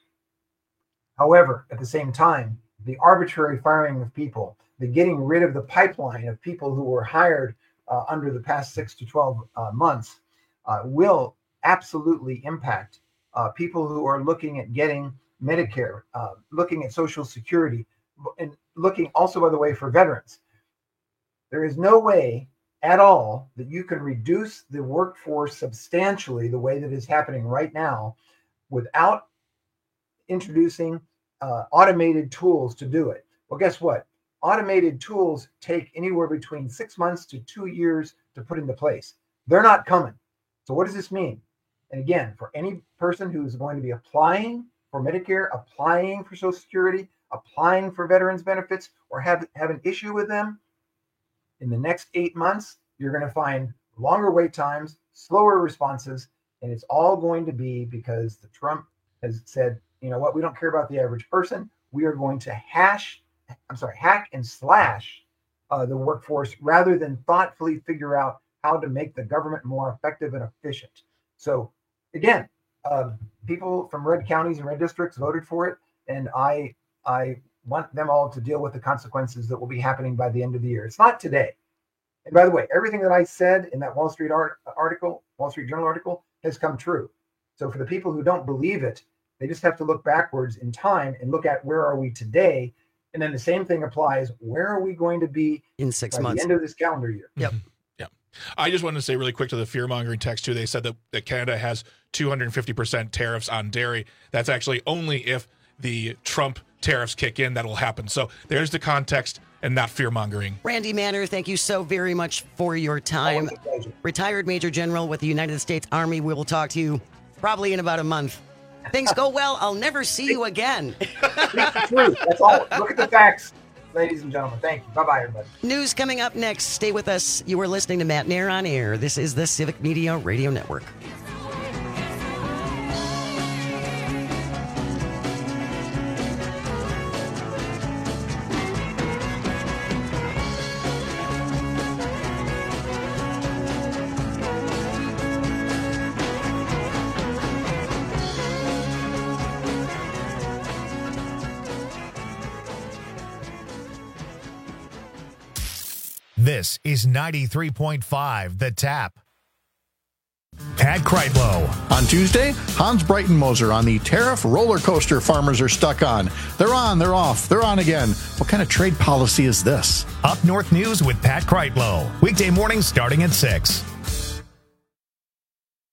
However, at the same time, the arbitrary firing of people, the getting rid of the pipeline of people who were hired under the past 6 to 12 months will absolutely impact people who are looking at getting Medicare, looking at Social Security, and looking also, by the way, for veterans. There is no way at all that you can reduce the workforce substantially the way that is happening right now without introducing automated tools to do it. Well, guess what? Automated tools take anywhere between 6 months to 2 years to put into place. They're not coming. So what does this mean? And again, for any person who is going to be applying for Medicare, applying for Social Security, applying for veterans benefits, or have an issue with them, in the next 8 months, you're going to find longer wait times, slower responses, and it's all going to be because the Trump has said, you know what, we don't care about the average person. We are going to hack and slash the workforce rather than thoughtfully figure out how to make the government more effective and efficient. So again, people from red counties and red districts voted for it, and I want them all to deal with the consequences that will be happening by the end of the year. It's not today. And by the way, everything that I said in that Wall Street Journal article has come true. So for the people who don't believe it, they just have to look backwards in time and look at where are we today. And then the same thing applies. Where are we going to be in 6 months? The end of this calendar year. Yep. Yeah. I just wanted to say really quick to the fear-mongering text, too. They said that Canada has 250% tariffs on dairy. That's actually only if the Trump tariffs kick in that'll happen. So there's the context and not fear-mongering. Randy Manner, thank you so very much for your time. Retired Major General with the United States Army. We will talk to you probably in about a month. Things go well. I'll never see you again. That's all. Look at the facts, ladies and gentlemen. Thank you. Bye-bye, everybody. News coming up next. Stay with us. You are listening to Matt Nair on Air. This is the Civic Media Radio Network. This is 93.5 The Tap. Pat Kreitlow. On Tuesday, Hans Breitenmoser on the tariff roller coaster farmers are stuck on. They're on, they're off, they're on again. What kind of trade policy is this? Up North News with Pat Kreitlow. Weekday mornings starting at 6.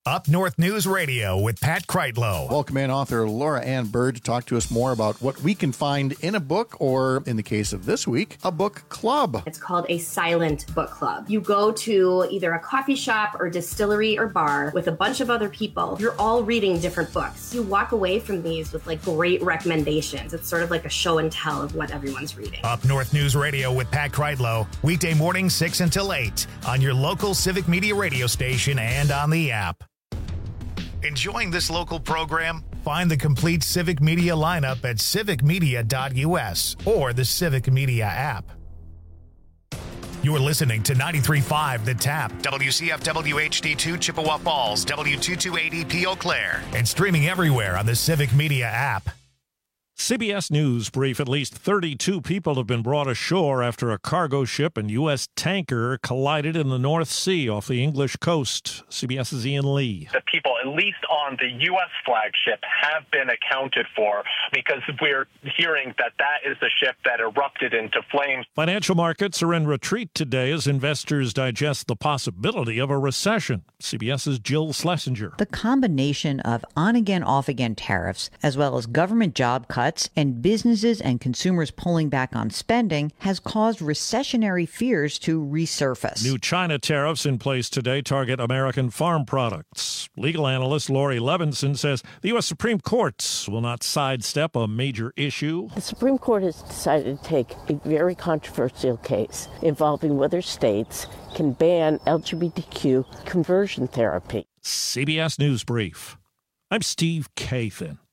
Up North News Radio with Pat Kreitlow. Welcome in author Laura Ann Bird to talk to us more about what we can find in a book, or in the case of this week, a book club. It's called a silent book club. You go to either a coffee shop or distillery or bar with a bunch of other people. You're all reading different books. You walk away from these with great recommendations. It's sort of like a show and tell of what everyone's reading. Up North News Radio with Pat Kreitlow, weekday mornings 6 until 8 on your local Civic Media radio station and on the app. Enjoying this local program? Find the complete Civic Media lineup at civicmedia.us or the Civic Media app. You're listening to 93.5 The Tap, WCFW HD2 Chippewa Falls, W228EP Eau Claire, and streaming everywhere on the Civic Media app. CBS News brief. At least 32 people have been brought ashore after a cargo ship and U.S. tanker collided in the North Sea off the English coast. CBS's Ian Lee. The people, at least on the U.S. flagship, have been accounted for because we're hearing that is the ship that erupted into flames. Financial markets are in retreat today as investors digest the possibility of a recession. CBS's Jill Schlesinger. The combination of on-again, off-again tariffs, as well as government job cuts, and businesses and consumers pulling back on spending has caused recessionary fears to resurface. New China tariffs in place today target American farm products. Legal analyst Lori Levinson says the U.S. Supreme Court will not sidestep a major issue. The Supreme Court has decided to take a very controversial case involving whether states can ban LGBTQ conversion therapy. CBS News Brief. I'm Steve Kathan.